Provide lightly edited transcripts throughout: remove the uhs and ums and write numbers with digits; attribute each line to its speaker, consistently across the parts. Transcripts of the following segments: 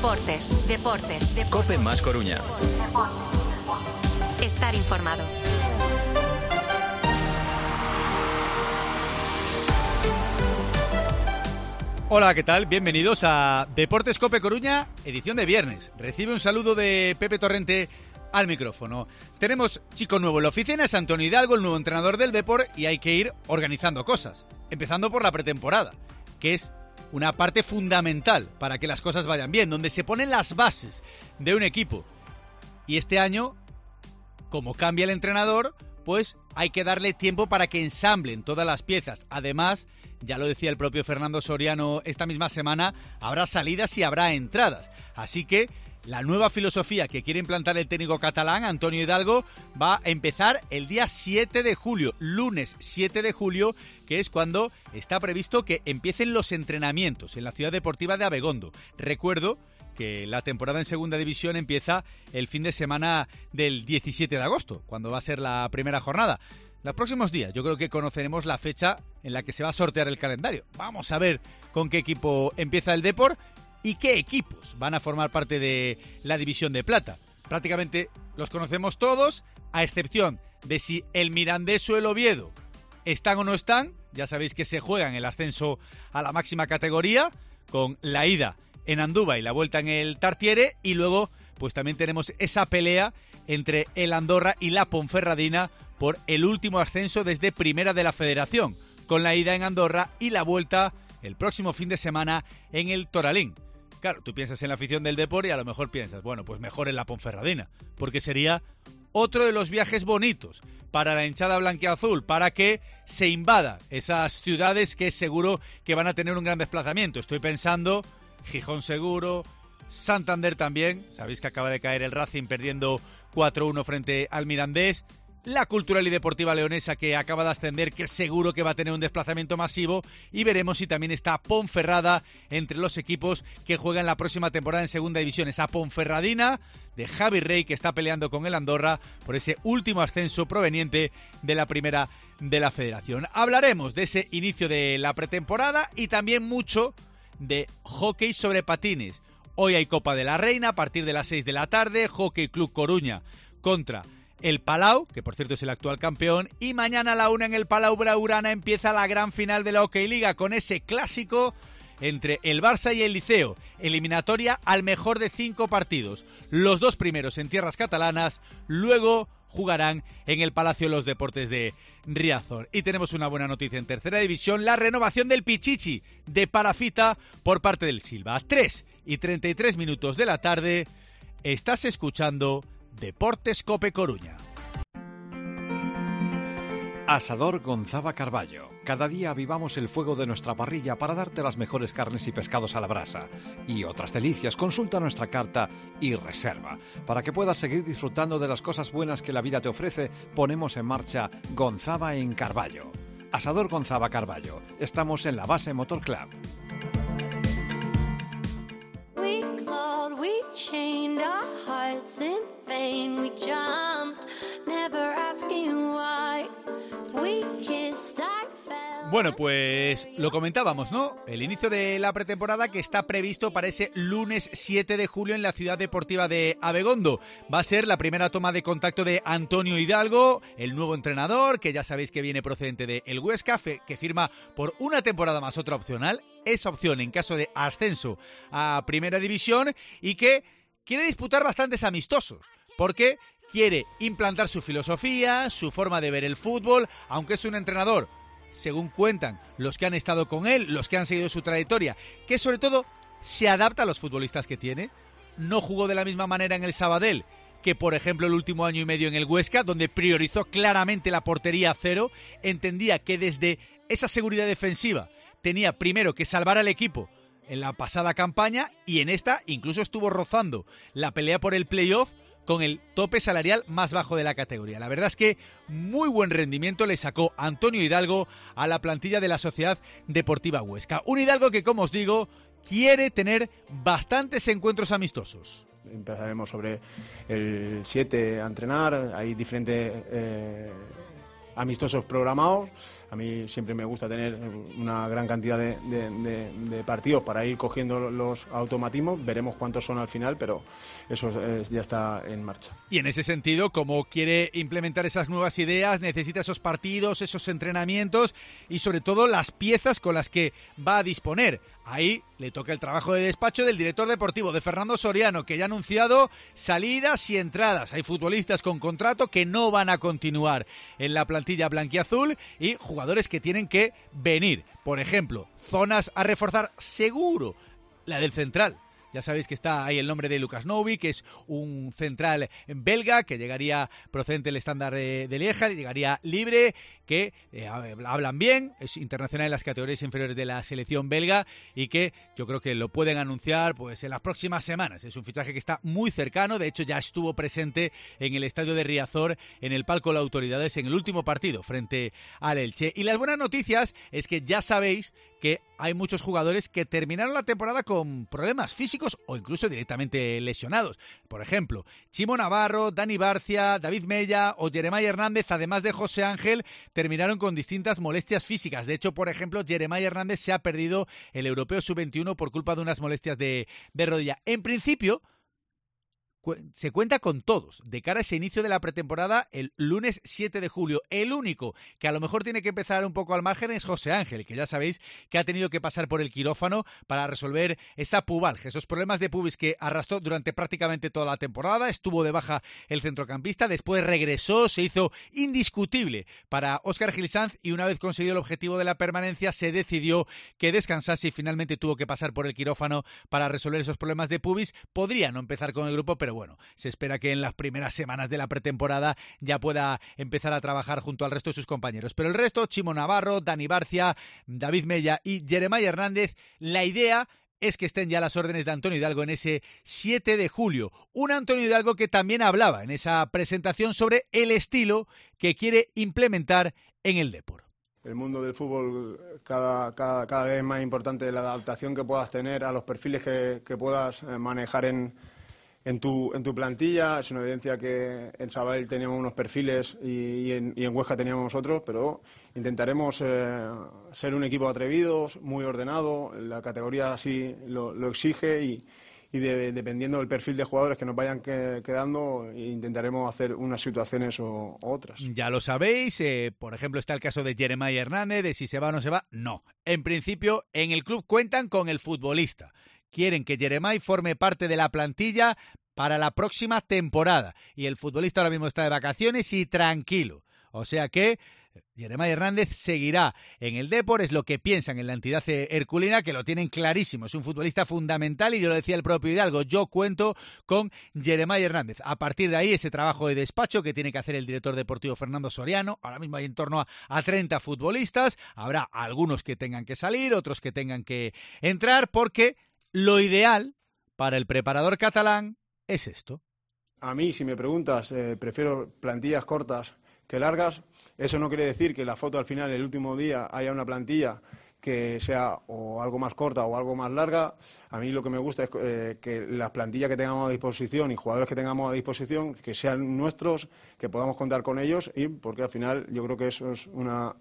Speaker 1: Deportes.
Speaker 2: COPE más Coruña.
Speaker 1: Estar informado.
Speaker 3: Hola, ¿qué tal? Bienvenidos a Deportes COPE Coruña, edición de viernes. Recibe un saludo de Pepe Torrente al micrófono. Tenemos chico nuevo en la oficina, es Antonio Hidalgo, el nuevo entrenador del Depor, y hay que ir organizando cosas. Empezando por la pretemporada, que es una parte fundamental para que las cosas vayan bien, donde se ponen las bases de un equipo. Y este año, como cambia el entrenador, pues hay que darle tiempo para que ensamblen todas las piezas. Además, ya lo decía el propio Fernando Soriano esta misma semana, habrá salidas y habrá entradas. Así que la nueva filosofía que quiere implantar el técnico catalán, Antonio Hidalgo, va a empezar el día 7 de julio, lunes 7 de julio, que es cuando está previsto que empiecen los entrenamientos en la ciudad deportiva de Abegondo. Recuerdo que la temporada en segunda división empieza el fin de semana del 17 de agosto, cuando va a ser la primera jornada. Los próximos días yo creo que conoceremos la fecha en la que se va a sortear el calendario. Vamos a ver con qué equipo empieza el Depor y qué equipos van a formar parte de la división de plata. Prácticamente los conocemos todos, a excepción de si el Mirandés o el Oviedo están o no están. Ya sabéis que se juegan el ascenso a la máxima categoría, con la ida en Andúba y la vuelta en el Tartiere, y luego pues también tenemos esa pelea entre el Andorra y la Ponferradina por el último ascenso desde Primera de la Federación, con la ida en Andorra y la vuelta el próximo fin de semana en el Toralín. Claro, tú piensas en la afición del Depor y a lo mejor piensas, bueno, pues mejor en la Ponferradina, porque sería otro de los viajes bonitos para la hinchada blanquiazul, para que se invada esas ciudades que seguro que van a tener un gran desplazamiento. Estoy pensando Gijón seguro, Santander también, sabéis que acaba de caer el Racing perdiendo 4-1 frente al Mirandés, la Cultural y Deportiva Leonesa, que acaba de ascender, que seguro que va a tener un desplazamiento masivo, y veremos si también está Ponferrada entre los equipos que juegan la próxima temporada en segunda división. Esa Ponferradina de Javi Rey, que está peleando con el Andorra por ese último ascenso proveniente de la Primera de la Federación. Hablaremos de ese inicio de la pretemporada y también mucho de hockey sobre patines. Hoy hay Copa de la Reina a partir de las 6 de la tarde, Hockey Club Coruña contra el Palau, que por cierto es el actual campeón, y mañana a la 1 en el Palau Blaugrana empieza la gran final de la Hockey Liga con ese clásico entre el Barça y el Liceo, eliminatoria al mejor de 5 partidos. Los dos primeros en tierras catalanas, luego jugarán en el Palacio de los Deportes de Riazor. Y tenemos una buena noticia en tercera división, la renovación del Pichichi de Parafita por parte del Silva. 3:33 de la tarde, estás escuchando Deportes COPE Coruña.
Speaker 4: Asador Gonzaba Carballo. Cada día avivamos el fuego de nuestra parrilla para darte las mejores carnes y pescados a la brasa. Y otras delicias, consulta nuestra carta y reserva. Para que puedas seguir disfrutando de las cosas buenas que la vida te ofrece, ponemos en marcha Gonzaba en Carballo. Asador Gonzaba Carballo. Estamos en la base Motor Club.
Speaker 5: We clawed, we chained our hearts in vain. We jumped, never asking why. We kissed, I fell.
Speaker 3: Bueno, pues lo comentábamos, ¿no? El inicio de la pretemporada que está previsto para ese lunes 7 de julio en la ciudad deportiva de Abegondo. Va a ser la primera toma de contacto de Antonio Hidalgo, el nuevo entrenador, que ya sabéis que viene procedente de el Huesca, que firma por una temporada más otra opcional, esa opción en caso de ascenso a Primera División, y que quiere disputar bastantes amistosos, porque quiere implantar su filosofía, su forma de ver el fútbol, aunque es un entrenador, según cuentan los que han estado con él, los que han seguido su trayectoria, que sobre todo se adapta a los futbolistas que tiene. No jugó de la misma manera en el Sabadell que, por ejemplo, el último año y medio en el Huesca, donde priorizó claramente la portería a cero. Entendía que desde esa seguridad defensiva tenía primero que salvar al equipo en la pasada campaña, y en esta incluso estuvo rozando la pelea por el playoff con el tope salarial más bajo de la categoría. La verdad es que muy buen rendimiento le sacó Antonio Hidalgo a la plantilla de la Sociedad Deportiva Huesca. Un Hidalgo que, como os digo, quiere tener bastantes encuentros amistosos.
Speaker 6: Empezaremos sobre el 7 a entrenar, hay diferentes
Speaker 1: amistosos programados. A mí siempre me gusta tener una gran cantidad de partidos para ir cogiendo los automatismos. Veremos cuántos son al final, pero eso ya está en marcha.
Speaker 3: Y en ese sentido, como quiere implementar esas nuevas ideas, necesita esos partidos, esos entrenamientos y sobre todo las piezas con las que va a disponer. Ahí le toca el trabajo de despacho del director deportivo, de Fernando Soriano, que ya ha anunciado salidas y entradas. Hay futbolistas con contrato que no van a continuar en la plantilla blanquiazul y jugadores que tienen que venir. Por ejemplo, zonas a reforzar seguro, la del central. Ya sabéis que está ahí el nombre de Lucas Novi, que es un central belga que llegaría procedente del Standard de Lieja, llegaría libre, que hablan bien, es internacional en las categorías inferiores de la selección belga y que yo creo que lo pueden anunciar pues en las próximas semanas. Es un fichaje que está muy cercano, de hecho ya estuvo presente en el estadio de Riazor en el palco de las autoridades en el último partido frente al Elche. Y las buenas noticias es que ya sabéis que hay muchos jugadores que terminaron la temporada con problemas físicos o incluso directamente lesionados. Por ejemplo, Chimo Navarro, Dani Barcia, David Mella o Jeremiah Hernández, además de José Ángel, terminaron con distintas molestias físicas. De hecho, por ejemplo, Jeremiah Hernández se ha perdido el Europeo Sub-21 por culpa de unas molestias de rodilla. En principio, se cuenta con todos de cara a ese inicio de la pretemporada el lunes 7 de julio. El único que a lo mejor tiene que empezar un poco al margen es José Ángel, que ya sabéis que ha tenido que pasar por el quirófano para resolver esa pubalgia, esos problemas de pubis que arrastró durante prácticamente toda la temporada. Estuvo de baja el centrocampista, después regresó, se hizo indiscutible para Óscar Gil Sanz y una vez conseguido el objetivo de la permanencia se decidió que descansase y finalmente tuvo que pasar por el quirófano para resolver esos problemas de pubis. Podría no empezar con el grupo, pero bueno, se espera que en las primeras semanas de la pretemporada ya pueda empezar a trabajar junto al resto de sus compañeros. Pero el resto, Chimo Navarro, Dani Barcia, David Mella y Jeremiah Hernández, la idea es que estén ya las órdenes de Antonio Hidalgo en ese 7 de julio. Un Antonio Hidalgo que también hablaba en esa presentación sobre el estilo que quiere implementar en el Depor.
Speaker 1: El mundo del fútbol cada vez más importante, la adaptación que puedas tener a los perfiles que puedas manejar en tu plantilla. Es una evidencia que en Sabadell teníamos unos perfiles y en Huesca teníamos otros, pero intentaremos ser un equipo atrevido, muy ordenado. La categoría así lo exige y dependiendo del perfil de jugadores que nos vayan quedando, intentaremos hacer unas situaciones o otras.
Speaker 3: Ya lo sabéis, por ejemplo está el caso de Jeremiah Hernández, de si se va o no se va. No, en principio en el club cuentan con el futbolista. Quieren que Jeremiah forme parte de la plantilla para la próxima temporada. Y el futbolista ahora mismo está de vacaciones y tranquilo. O sea que Jeremiah Hernández seguirá en el Depor, es lo que piensan en la entidad herculina, que lo tienen clarísimo. Es un futbolista fundamental y yo lo decía el propio Hidalgo, yo cuento con Jeremiah Hernández. A partir de ahí, ese trabajo de despacho que tiene que hacer el director deportivo Fernando Soriano. Ahora mismo hay en torno a 30 futbolistas. Habrá algunos que tengan que salir, otros que tengan que entrar, porque lo ideal para el preparador catalán es esto.
Speaker 1: A mí, si me preguntas, prefiero plantillas cortas que largas. Eso no quiere decir que la foto al final, el último día, haya una plantilla que sea o algo más corta o algo más larga. A mí lo que me gusta es que las plantillas que tengamos a disposición y jugadores que tengamos a disposición, que sean nuestros, que podamos contar con ellos, y porque al final yo creo que eso es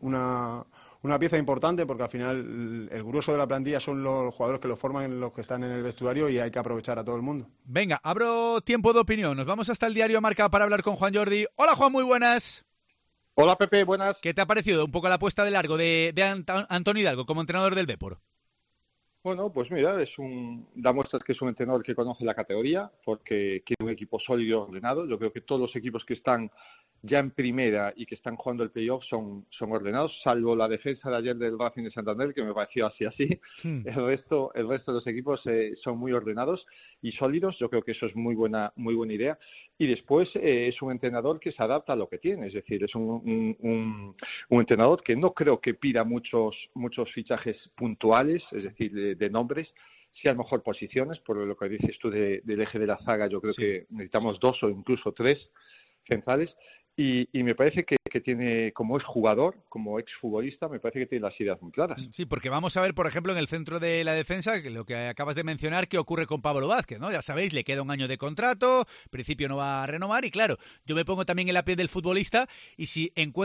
Speaker 1: una pieza importante, porque al final el grueso de la plantilla son los jugadores que lo forman, los que están en el vestuario, y hay que aprovechar a todo el mundo.
Speaker 3: Venga, abro tiempo de opinión. Nos vamos hasta el diario Marca para hablar con Juan Jordi. Hola Juan, muy buenas.
Speaker 6: Hola Pepe, buenas.
Speaker 3: ¿Qué te ha parecido un poco la apuesta de largo de Antonio Hidalgo como entrenador del Depor?
Speaker 6: Bueno, pues mira, da muestras que es un entrenador que conoce la categoría, porque quiere un equipo sólido y ordenado. Yo creo que todos los equipos que están ya en primera y que están jugando el playoff son ordenados, salvo la defensa de ayer del Racing de Santander, que me pareció así. El resto de los equipos son muy ordenados y sólidos. Yo creo que eso es muy buena idea. Y después es un entrenador que se adapta a lo que tiene, es decir, es un entrenador que no creo que pida muchos fichajes puntuales, es decir, de nombres. Sí, a lo mejor posiciones, por lo que dices tú del eje de la zaga, yo creo que necesitamos 2 o incluso 3 centrales. Y me parece que tiene, como es jugador, como exfutbolista, me parece que tiene las ideas muy claras.
Speaker 3: Sí, porque vamos a ver, por ejemplo, en el centro de la defensa, lo que acabas de mencionar, qué ocurre con Pablo Vázquez, ¿no? Ya sabéis, le queda un año de contrato, en principio no va a renovar, y claro, yo me pongo también en la piel del futbolista, y si encuentra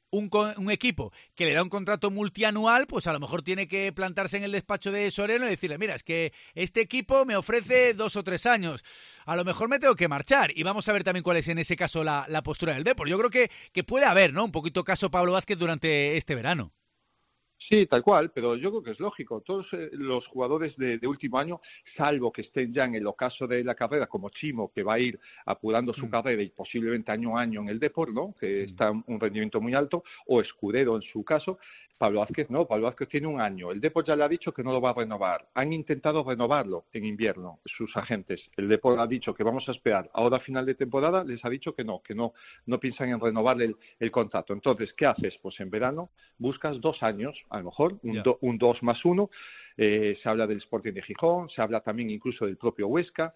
Speaker 3: un equipo que le da un contrato multianual, pues a lo mejor tiene que plantarse en el despacho de Soriano y decirle, mira, es que este equipo me ofrece 2 o 3 años, a lo mejor me tengo que marchar. Y vamos a ver también cuál es en ese caso la postura del Depor. Yo creo que puede haber, ¿no?, un poquito caso Pablo Vázquez durante este verano.
Speaker 6: Sí, tal cual, pero yo creo que es lógico. Todos los jugadores de último año, salvo que estén ya en el ocaso de la carrera, como Chimo, que va a ir apurando su carrera y posiblemente año a año en el Depor, ¿no?, que está en un rendimiento muy alto, o Escudero en su caso. Pablo Vázquez no, Pablo Vázquez tiene un año. El Depor ya le ha dicho que no lo va a renovar. Han intentado renovarlo en invierno, sus agentes. El Depor ha dicho que vamos a esperar. Ahora a final de temporada les ha dicho que no piensan en renovarle el contrato. Entonces, ¿qué haces? Pues en verano buscas 2 años, a lo mejor, un 2 más 1. Se habla del Sporting de Gijón, se habla también incluso del propio Huesca.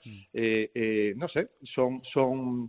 Speaker 6: No sé, son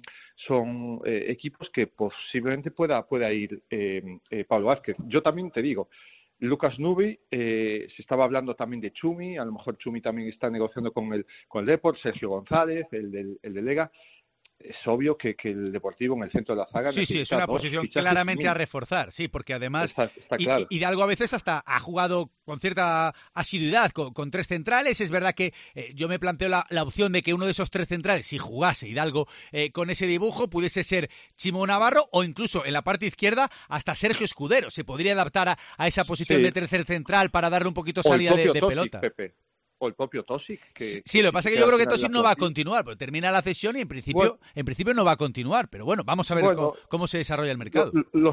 Speaker 6: equipos que posiblemente pueda ir Pablo Vázquez. Yo también te digo, Lucas Nubi, se estaba hablando también de Chumi, a lo mejor Chumi también está negociando con el Depor, Sergio González, el de Lega. Es obvio que el Deportivo en el centro de la zaga...
Speaker 3: Sí, es una posición claramente a reforzar, sí, porque además
Speaker 6: está claro.
Speaker 3: Hidalgo a veces hasta ha jugado con cierta asiduidad con 3 centrales. Es verdad que yo me planteo la opción de que uno de esos 3 centrales, si jugase Hidalgo con ese dibujo, pudiese ser Chimo Navarro o incluso en la parte izquierda hasta Sergio Escudero. Se podría adaptar a esa posición de tercer central para darle un poquito salida de pelota.
Speaker 6: Pepe. O el propio Tosic.
Speaker 3: Sí, lo que pasa es que yo creo que Tosic no va a continuar, pero termina la cesión y en principio no va a continuar. Pero bueno, vamos a ver cómo se desarrolla el mercado.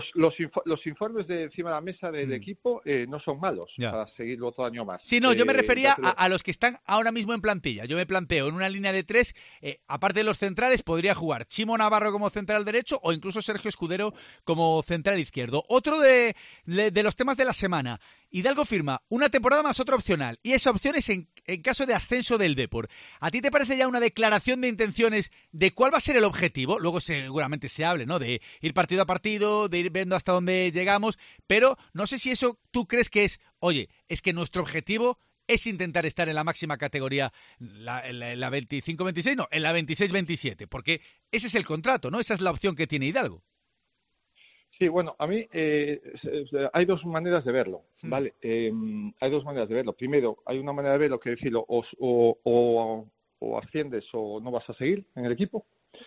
Speaker 6: Los informes de encima de la mesa del equipo no son malos para seguirlo otro año más.
Speaker 3: Sí, no, yo me refería a los que están ahora mismo en plantilla. Yo me planteo en una línea de 3, aparte de los centrales, podría jugar Chimo Navarro como central derecho o incluso Sergio Escudero como central izquierdo. Otro de los temas de la semana. Hidalgo firma una temporada más otra opcional y esa opción es en caso de ascenso del Depor. ¿A ti te parece ya una declaración de intenciones de cuál va a ser el objetivo? Luego seguramente se hable, ¿no?, de ir partido a partido, de ir viendo hasta dónde llegamos, pero no sé si eso tú crees que es, oye, es que nuestro objetivo es intentar estar en la máxima categoría, en la 25-26, no, en la 26-27, porque ese es el contrato, ¿no? Esa es la opción que tiene Hidalgo.
Speaker 6: Sí, bueno, a mí hay 2 maneras de verlo, ¿vale? Hay 2 maneras de verlo. Primero, hay una manera de verlo que decirlo, o asciendes o no vas a seguir en el equipo,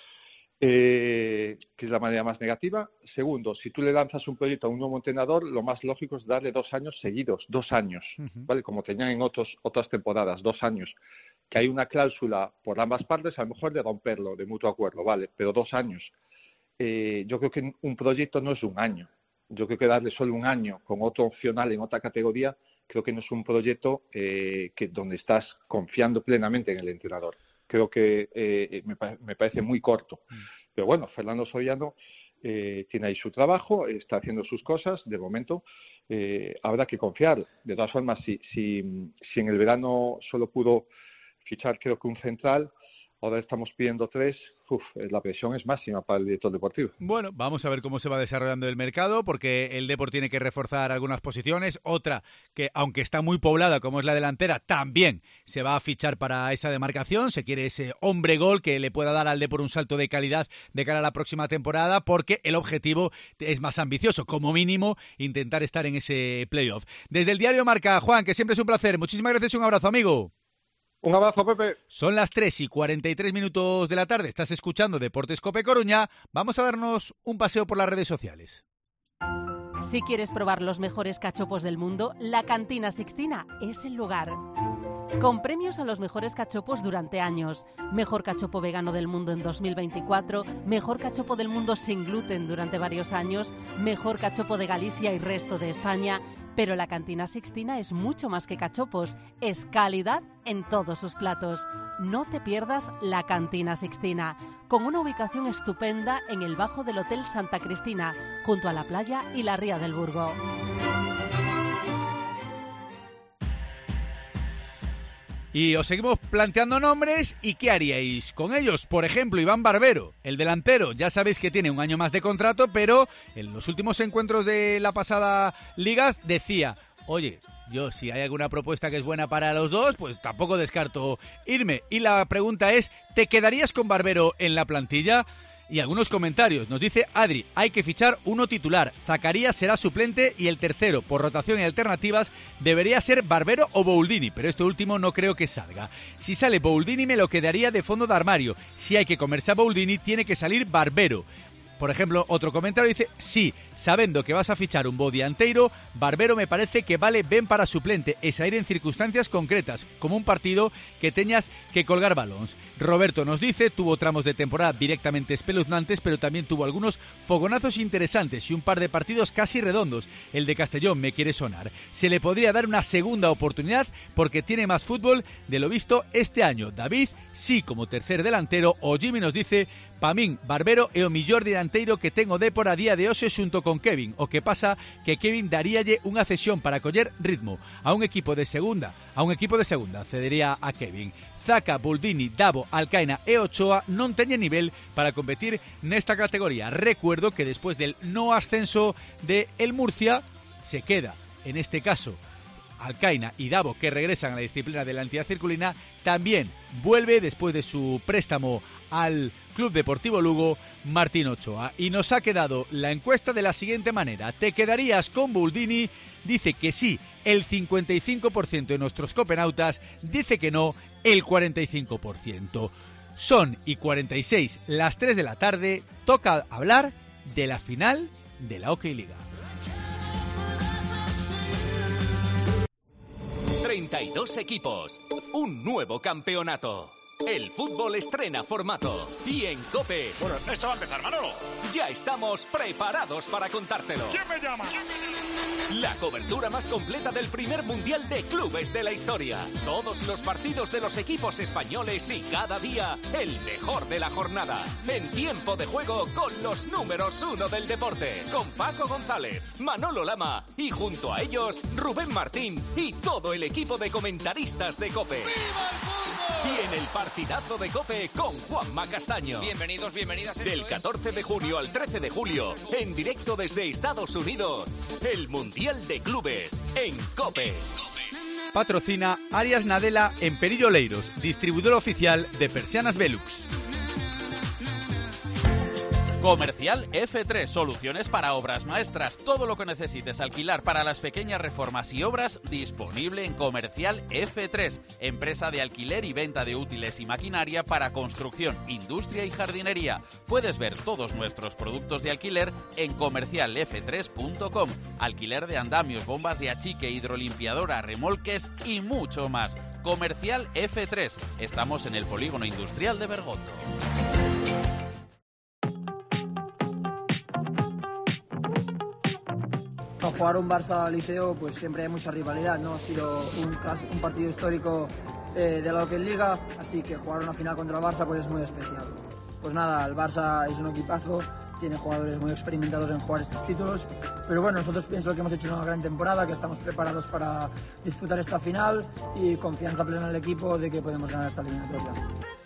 Speaker 6: que es la manera más negativa. Segundo, si tú le lanzas un proyecto a un nuevo entrenador, lo más lógico es darle 2 años seguidos, 2 años, ¿vale? Como tenían en otras temporadas, 2 años. Que hay una cláusula por ambas partes, a lo mejor de romperlo, de mutuo acuerdo, ¿vale? Pero 2 años. Yo creo que un proyecto no es un año. Yo creo que darle solo un año con otro opcional en otra categoría, creo que no es un proyecto donde estás confiando plenamente en el entrenador. Creo que me parece muy corto. Pero bueno, Fernando Soriano tiene ahí su trabajo, está haciendo sus cosas. De momento habrá que confiar. De todas formas, si en el verano solo pudo fichar creo que un central, ahora estamos pidiendo 3, la presión es máxima para el director deportivo.
Speaker 3: Bueno, vamos a ver cómo se va desarrollando el mercado, porque el Depor tiene que reforzar algunas posiciones. Otra que, aunque está muy poblada, como es la delantera, también se va a fichar para esa demarcación. Se quiere ese hombre gol que le pueda dar al Depor un salto de calidad de cara a la próxima temporada, porque el objetivo es más ambicioso, como mínimo, intentar estar en ese playoff. Desde el diario Marca, Juan, que siempre es un placer. Muchísimas gracias y un abrazo, amigo.
Speaker 6: Un abrazo, Pepe.
Speaker 3: Son las 3:43 de la tarde. Estás escuchando Deportes Cope Coruña. Vamos a darnos un paseo por las redes sociales.
Speaker 7: Si quieres probar los mejores cachopos del mundo, la Cantina Sixtina es el lugar. Con premios a los mejores cachopos durante años. Mejor cachopo vegano del mundo en 2024, mejor cachopo del mundo sin gluten durante varios años, mejor cachopo de Galicia y resto de España. Pero la Cantina Sixtina es mucho más que cachopos, es calidad en todos sus platos. No te pierdas la Cantina Sixtina, con una ubicación estupenda en el bajo del Hotel Santa Cristina, junto a la playa y la ría del Burgo.
Speaker 3: Y os seguimos planteando nombres y ¿qué haríais con ellos? Por ejemplo, Iván Barbero, el delantero, ya sabéis que tiene un año más de contrato, pero en los últimos encuentros de la pasada liga decía, oye, yo si hay alguna propuesta que es buena para los dos, pues tampoco descarto irme. Y la pregunta es, ¿te quedarías con Barbero en la plantilla? Y algunos comentarios. Nos dice Adri, hay que fichar uno titular. Zacarías será suplente y el tercero, por rotación y alternativas, debería ser Barbero o Bouldini, pero este último no creo que salga. Si sale Bouldini me lo quedaría de fondo de armario. Si hay que comerse a Bouldini, tiene que salir Barbero. Por ejemplo, otro comentario dice, sí, sabiendo que vas a fichar un bodianteiro, Barbero me parece que vale ben para suplente e salir en circunstancias concretas, como un partido que teñas que colgar balóns. Roberto nos dice, tuvo tramos de temporada directamente espeluznantes, pero también tuvo algunos fogonazos interesantes y un par de partidos casi redondos. El de Castellón me quiere sonar. Se le podría dar una segunda oportunidad porque tiene más fútbol de lo visto este año. David, sí, como tercer delantero, o Jimmy nos dice, pa min, Barbero é o millor dianteiro que ten o Dépor a día de hoxe xunto con Kevin. O que pasa que Kevin daríalle unha cesión para coller ritmo a un equipo de segunda. Cedería a Kevin. Zaka, Bouldini, Davo, Alcaina e Ochoa non teñen nivel para competir nesta categoría. Recuerdo que después del no ascenso de el Murcia se queda, en este caso, Alcaina y Davo, que regresan a la disciplina de la entidad circulina. También vuelve después de su préstamo al Club Deportivo Lugo, Martín Ochoa. Y nos ha quedado la encuesta de la siguiente manera. ¿Te quedarías con Bouldini? Dice que sí, el 55% de nuestros copenautas. Dice que no, el 45%. Son y 46 las 3 de la tarde. Toca hablar de la final de la OK Liga.
Speaker 2: 32 equipos, un nuevo campeonato. El fútbol estrena formato y en COPE.
Speaker 8: Bueno, esto va a empezar, Manolo.
Speaker 2: Ya estamos preparados para contártelo.
Speaker 8: ¿Quién me llama?
Speaker 2: La cobertura más completa del primer mundial de clubes de la historia. Todos los partidos de los equipos españoles y cada día el mejor de la jornada. En tiempo de juego con los números 1 del deporte. Con Paco González, Manolo Lama y junto a ellos Rubén Martín y todo el equipo de comentaristas de COPE.
Speaker 8: ¡Viva el fútbol!
Speaker 2: Y en el partidazo de COPE con Juanma Castaño.
Speaker 8: Bienvenidos, bienvenidas.
Speaker 2: Del 14 de junio al 13 de julio, en directo desde Estados Unidos, el Mundial de Clubes en COPE.
Speaker 3: Patrocina Arias Nadella en Perillo Oleiros, distribuidor oficial de Persianas Velux.
Speaker 9: Comercial F3, soluciones para obras maestras. Todo lo que necesites alquilar para las pequeñas reformas y obras, disponible en Comercial F3, empresa de alquiler y venta de útiles y maquinaria para construcción, industria y jardinería. Puedes ver todos nuestros productos de alquiler en comercialf3.com. Alquiler de andamios, bombas de achique, hidrolimpiadora, remolques y mucho más. Comercial F3. Estamos en el Polígono Industrial de Bergondo.
Speaker 10: Al jugar un Barça-Liceo pues siempre hay mucha rivalidad, ¿no? Ha sido un partido histórico de la OK Liga, así que jugar una final contra el Barça pues es muy especial. Pues nada, el Barça es un equipazo, tiene jugadores muy experimentados en jugar estos títulos, pero bueno, nosotros pienso que hemos hecho una gran temporada, que estamos preparados para disputar esta final y confianza plena en el equipo de que podemos ganar esta eliminatoria.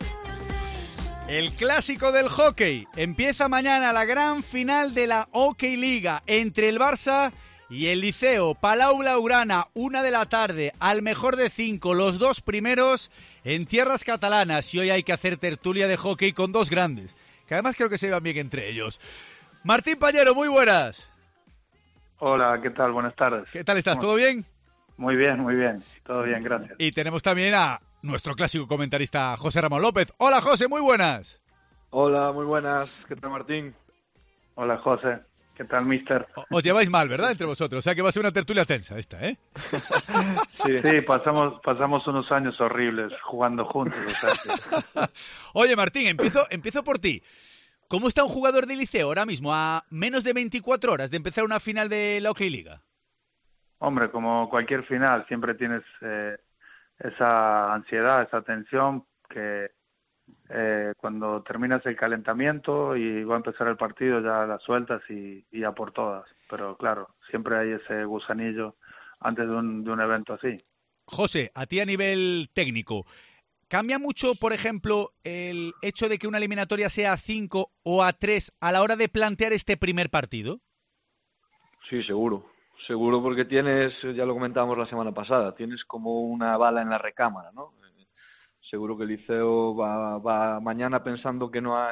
Speaker 3: El clásico del hockey. Empieza mañana la gran final de la OK Liga entre el Barça y el Liceo. Palau Blaugrana, 1 de la tarde, al mejor de 5, los dos primeros en tierras catalanas. Y hoy hay que hacer tertulia de hockey con dos grandes, que además creo que se llevan bien entre ellos. Martín Pallero, muy buenas.
Speaker 11: Hola, ¿qué tal? Buenas tardes.
Speaker 3: ¿Qué tal estás? ¿Todo bien?
Speaker 11: Muy bien. Todo bien, gracias.
Speaker 3: Y tenemos también a nuestro clásico comentarista José Ramón López. Hola, José, muy buenas.
Speaker 12: Hola, muy buenas. ¿Qué tal, Martín?
Speaker 11: Hola, José. ¿Qué tal, mister?
Speaker 3: Os lleváis mal, ¿verdad? Entre vosotros. O sea que va a ser una tertulia tensa esta, ¿eh?
Speaker 11: Sí, pasamos unos años horribles jugando juntos. O sea que...
Speaker 3: Oye, Martín, empiezo por ti. ¿Cómo está un jugador de Liceo ahora mismo a menos de 24 horas de empezar una final de la OK Liga?
Speaker 11: Hombre, como cualquier final, siempre tienes esa ansiedad, esa tensión que cuando terminas el calentamiento y va a empezar el partido ya la sueltas y a por todas. Pero claro, siempre hay ese gusanillo antes de un evento así.
Speaker 3: José, a ti a nivel técnico, ¿cambia mucho, por ejemplo, el hecho de que una eliminatoria sea a 5 o a 3 a la hora de plantear este primer partido?
Speaker 12: Sí, seguro porque tienes, ya lo comentábamos la semana pasada, tienes como una bala en la recámara, ¿no? Seguro que el Liceo va mañana pensando que no hay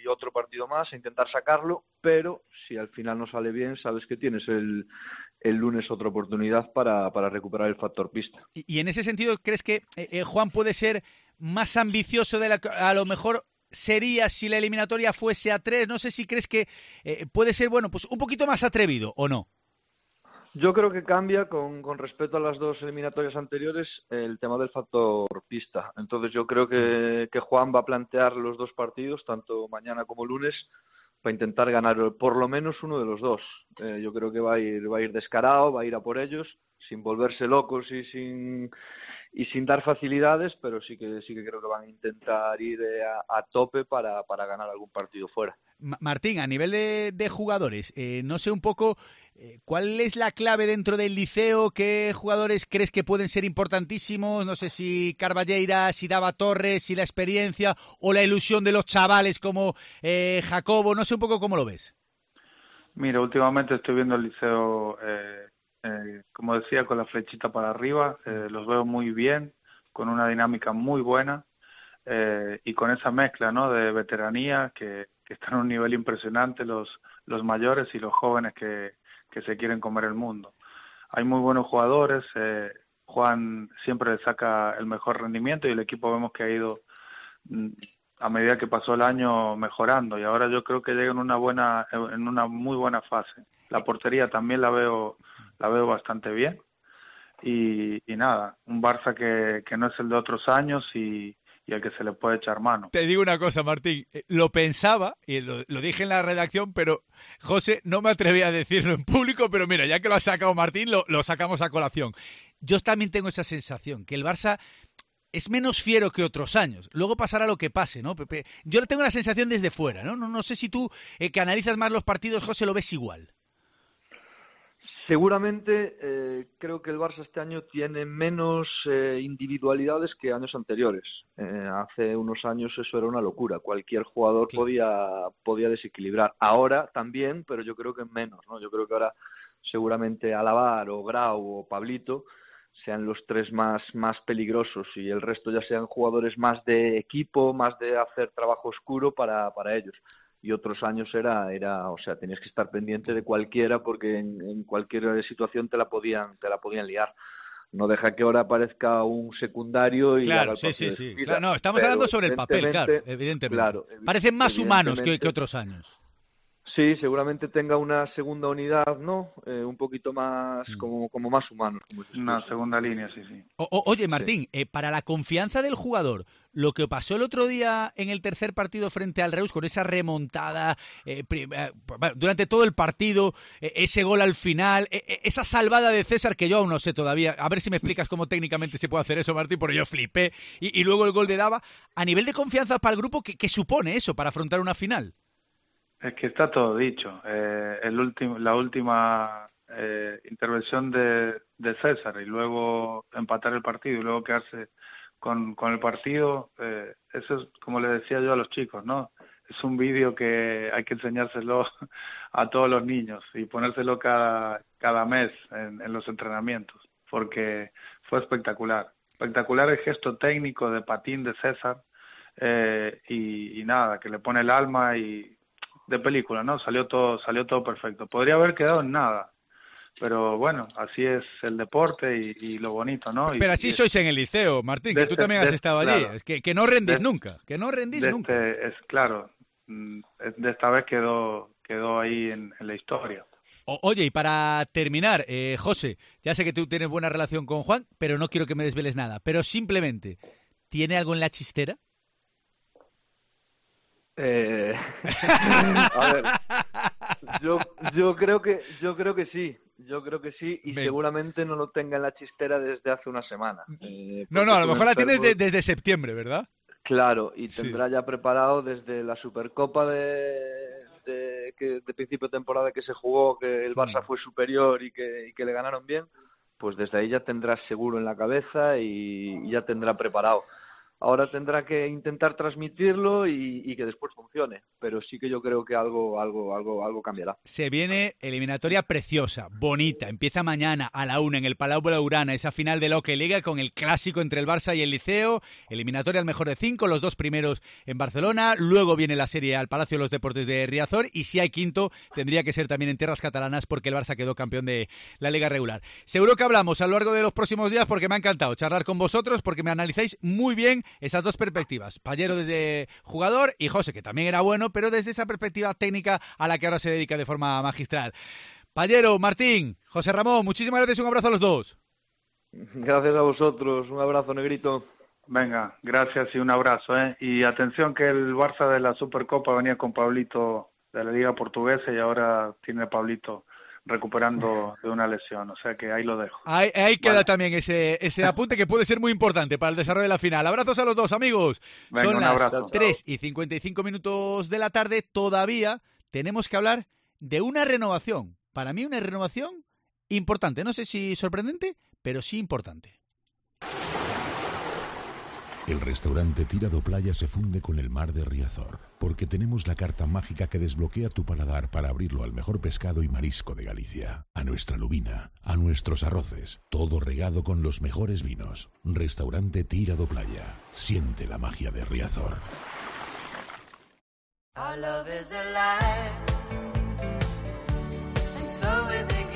Speaker 12: y otro partido más a intentar sacarlo, pero si al final no sale bien, sabes que tienes el lunes otra oportunidad para recuperar el factor pista.
Speaker 3: Y en ese sentido, ¿crees que Juan puede ser más ambicioso a lo mejor sería si la eliminatoria fuese a 3? No sé si crees que puede ser, bueno, pues un poquito más atrevido o no.
Speaker 12: Yo creo que cambia con respecto a las dos eliminatorias anteriores el tema del factor pista. Entonces yo creo que Juan va a plantear los dos partidos, tanto mañana como lunes, para intentar ganar por lo menos uno de los dos. Yo creo que va a ir descarado, va a ir a por ellos, sin volverse locos y sin dar facilidades, pero sí que creo que van a intentar ir a tope para ganar algún partido fuera.
Speaker 3: Martín, a nivel de jugadores, no sé un poco cuál es la clave dentro del Liceo, qué jugadores crees que pueden ser importantísimos, no sé si Carballeira, si Dava Torres, si la experiencia o la ilusión de los chavales como Jacobo, no sé un poco cómo lo ves.
Speaker 11: Mira, últimamente estoy viendo el Liceo, como decía, con la flechita para arriba, los veo muy bien, con una dinámica muy buena y con esa mezcla, ¿no?, de veteranía que están a un nivel impresionante los mayores y los jóvenes que se quieren comer el mundo. Hay muy buenos jugadores, Juan siempre le saca el mejor rendimiento y el equipo vemos que ha ido a medida que pasó el año mejorando y ahora yo creo que llega en una muy buena fase. La portería también la veo bastante bien y nada, un Barça que no es el de otros años y al que se le puede echar mano.
Speaker 3: Te digo una cosa, Martín, lo pensaba y lo dije en la redacción, pero José, no me atreví a decirlo en público, pero mira, ya que lo ha sacado Martín, lo sacamos a colación. Yo también tengo esa sensación, que el Barça es menos fiero que otros años. Luego pasará lo que pase, ¿no, Pepe? Yo tengo la sensación desde fuera, ¿no? No sé si tú, que analizas más los partidos, José, lo ves igual.
Speaker 12: Seguramente creo que el Barça este año tiene menos individualidades que años anteriores. Hace unos años eso era una locura. Cualquier jugador podía desequilibrar. Ahora también, pero yo creo que menos, ¿no? Yo creo que ahora seguramente Alabar o Grau o Pablito sean los tres más peligrosos y el resto ya sean jugadores más de equipo, más de hacer trabajo oscuro para ellos. Y otros años era, o sea, tenías que estar pendiente de cualquiera porque en cualquier situación te la podían liar. No deja que ahora aparezca un secundario y
Speaker 3: claro, sí. Claro, no, estamos hablando sobre el papel, claro, evidentemente. Claro, parecen más humanos que otros años.
Speaker 12: Sí, seguramente tenga una segunda unidad, ¿no? Un poquito más, como más humanos.
Speaker 11: Una segunda línea, sí.
Speaker 3: Oye, Martín, para la confianza del jugador, lo que pasó el otro día en el tercer partido frente al Reus, con esa remontada durante todo el partido, ese gol al final, esa salvada de César, que yo aún no sé todavía, a ver si me explicas cómo técnicamente se puede hacer eso, Martín, porque yo flipé, y luego el gol de Dava, a nivel de confianza para el grupo, ¿qué supone eso para afrontar una final?
Speaker 11: Es que está todo dicho. La última intervención de César y luego empatar el partido y luego quedarse con el partido, eso es como le decía yo a los chicos, ¿no? Es un vídeo que hay que enseñárselo a todos los niños y ponérselo cada mes en los entrenamientos, porque fue espectacular. Espectacular el gesto técnico de patín de César y nada, que le pone el alma y de película, ¿no? Salió todo perfecto. Podría haber quedado en nada, pero bueno, así es el deporte y lo bonito, ¿no?
Speaker 3: Pero así sois en el Liceo, Martín, que tú también has estado allí. Claro, es que no rendís nunca, nunca.
Speaker 11: Es claro, de esta vez quedó ahí en la historia.
Speaker 3: Oye, y para terminar, José, ya sé que tú tienes buena relación con Juan, pero no quiero que me desveles nada, pero simplemente, ¿tiene algo en la chistera?
Speaker 12: A ver, yo creo que sí. Yo creo que sí y seguramente no lo tenga en la chistera desde hace una semana.
Speaker 3: No, a lo mejor la tienes desde septiembre, ¿verdad?
Speaker 12: Claro, y tendrá ya preparado desde la Supercopa de principio de temporada que se jugó, que el Barça fue superior y que le ganaron bien, pues desde ahí ya tendrá seguro en la cabeza y ya tendrá preparado. Ahora tendrá que intentar transmitirlo y que después funcione, pero sí que yo creo que algo cambiará.
Speaker 3: Se viene eliminatoria preciosa, bonita, empieza mañana a la 1 en el Palau Blaugrana, esa final de Hockey Liga con el clásico entre el Barça y el Liceo, eliminatoria al mejor de 5, los 2 primeros en Barcelona, luego viene la serie al Palacio de los Deportes de Riazor y si hay quinto tendría que ser también en tierras catalanas porque el Barça quedó campeón de la Liga regular. Seguro que hablamos a lo largo de los próximos días porque me ha encantado charlar con vosotros porque me analizáis muy bien esas dos perspectivas. Pallero desde jugador y José, que también era bueno, pero desde esa perspectiva técnica a la que ahora se dedica de forma magistral. Pallero, Martín, José Ramón, muchísimas gracias y un abrazo a los dos.
Speaker 12: Gracias a vosotros, un abrazo, Negrito.
Speaker 11: Venga, gracias y un abrazo, Y atención que el Barça de la Supercopa venía con Pablito de la Liga Portuguesa y ahora tiene a Pablito recuperando de una lesión, o sea que ahí lo dejo.
Speaker 3: Ahí queda también ese apunte que puede ser muy importante para el desarrollo de la final. Abrazos a los dos, amigos.
Speaker 11: Venga,
Speaker 3: son
Speaker 11: las
Speaker 3: 3:55 de la tarde. Todavía tenemos que hablar de una renovación. Para mí una renovación importante. No sé si sorprendente, pero sí importante.
Speaker 13: El restaurante Tirado Playa se funde con el mar de Riazor, porque tenemos la carta mágica que desbloquea tu paladar para abrirlo al mejor pescado y marisco de Galicia, a nuestra lubina, a nuestros arroces, todo regado con los mejores vinos. Restaurante Tirado Playa, siente la magia de Riazor.
Speaker 5: Our love is alive, and so we begin.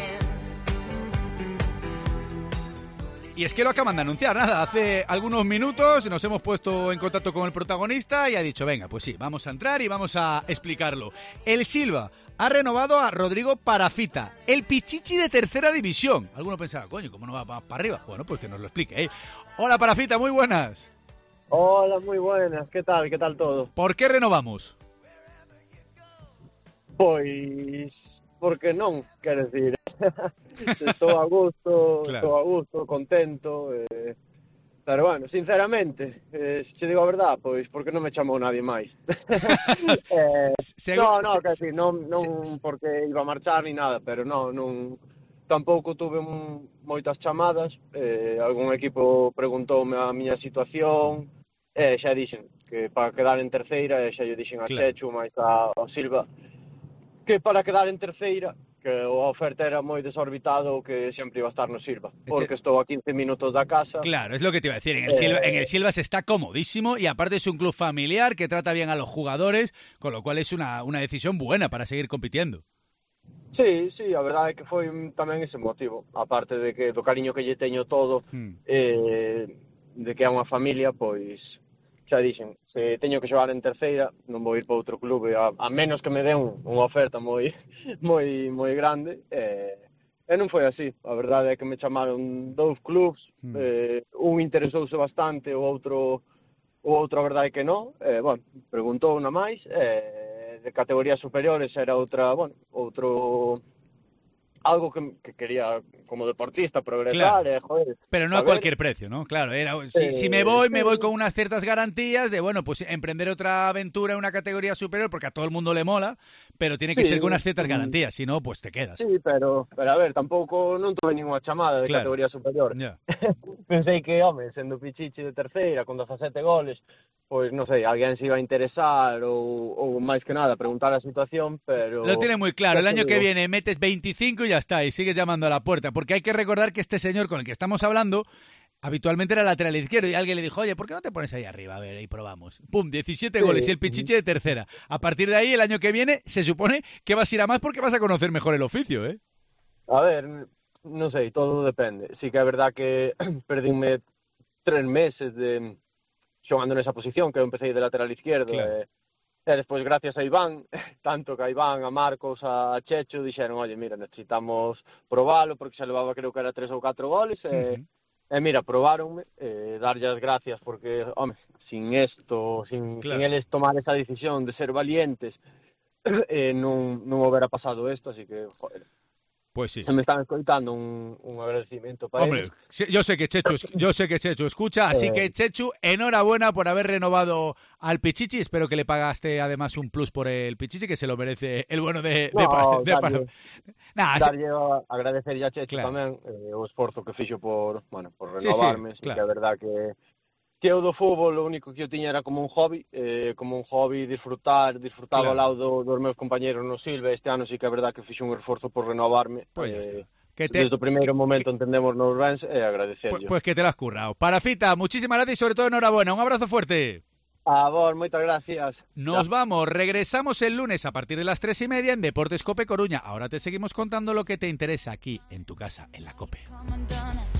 Speaker 3: Y es que lo acaban de anunciar, nada, hace algunos minutos nos hemos puesto en contacto con el protagonista y ha dicho, venga, pues sí, vamos a entrar y vamos a explicarlo. El Silva ha renovado a Rodrigo Parafita, el Pichichi de tercera división. Alguno pensaba, coño, ¿cómo no va para arriba? Bueno, pues que nos lo explique, ¿eh? Hola Parafita, muy buenas.
Speaker 14: Hola, muy buenas, ¿qué tal todo?
Speaker 3: ¿Por qué renovamos?
Speaker 14: Pois, porque non, quero decir, estou a gusto, contento, pero bueno, sinceramente, se te digo a verdad, pois porque non me chamou nadie máis. Quero decir, non porque iba a marchar ni nada, pero non tampouco tuve moitas chamadas, algún equipo preguntoume a miña situación, xa dixen que para quedar en terceira, xa lle dixen a Chechu, máis ao Silva, que para quedar en terceira, que a oferta era moi desorbitado, que sempre iba a estar no Silva, porque estou a 15 minutos da casa.
Speaker 3: Claro, es lo que te iba a decir, en el Silva se está comodísimo y aparte es un club familiar que trata bien a los jugadores, con lo cual es una decisión buena para seguir compitiendo.
Speaker 14: Sí, a verdade é que foi tamén ese motivo, aparte de que do cariño que lle teño todo, de que é unha familia, pois xa dixen, se teño que xogar en terceira, non vou ir para outro clube, a menos que me den unha oferta moi grande, e non foi así. A verdade é que me chamaron 2 clubs, un interesouse bastante, o outro a verdade é que non, bueno, preguntou unha máis, de categorías superiores era algo que quería como deportista progresar, joder.
Speaker 3: Pero no a cualquier precio, ¿no? Claro, si me voy con unas ciertas garantías de, bueno, pues emprender otra aventura en una categoría superior, porque a todo el mundo le mola, pero tiene que ser con unas ciertas garantías, si no, pues te quedas.
Speaker 14: Sí, pero a ver, tampouco non tuve ninguna chamada de categoría superior. Pensei que, home, sendo Pichichi de terceira, con 17 goles, pois non sei, alguén se iba a interesar ou máis que nada preguntar a situación, pero...
Speaker 3: Lo tiene muy claro, el año que viene metes 25 y ya está, y sigues llamando a la puerta, porque hay que recordar que este señor con el que estamos hablando habitualmente era lateral izquierdo y alguien le dijo, oye, ¿por qué no te pones ahí arriba? A ver, ahí probamos. Pum, 17 goles y el Pichichi de tercera. A partir de ahí, el año que viene, se supone que vas a ir a más porque vas a conocer mejor el oficio, ¿eh?
Speaker 14: A ver, non sei, todo depende. Sí que é verdad que perdínme 3 meses de... xogando nesa posición, que eu empecé de lateral izquierdo, e despois gracias a Iván, tanto que a Iván, a Marcos, a Checho, dixeron, oye, mira, necesitamos probalo, porque xa levaba, creo que era 3 ou 4 goles, e mira, probáronme, darlle as gracias, porque, home, sin eles tomar esa decisión de ser valientes, non houbera pasado isto, así que, joder,
Speaker 3: Pues sí.
Speaker 14: Se me están escoitando un agradecimiento para
Speaker 3: Hombre, yo sé que Chechu escucha, así que Chechu, enhorabuena por haber renovado al Pichichi. Espero que le pagaste además un plus por el Pichichi, que se lo merece el bueno de
Speaker 14: darlle agradecer a Chechu tamén o esforzo que fixo por renovarme. Sí, que é verdad que que eu do fútbol o único que eu tiña era como un hobby disfrutaba
Speaker 3: claro.
Speaker 14: ao lado dos meus compañeros no Silva. Este ano sí que é verdad que fixe un esforzo por renovarme. Desde o primeiro momento entendemos nos bens e agradecerlo.
Speaker 3: Pues que te lo has currado. Parafita, muchísimas gracias y sobre todo enhorabuena. Un abrazo fuerte.
Speaker 14: A vos, moitas gracias.
Speaker 3: Nos vamos, regresamos el lunes a partir de las 3:30 en Deportes COPE Coruña. Ahora te seguimos contando lo que te interesa aquí en tu casa, en la COPE.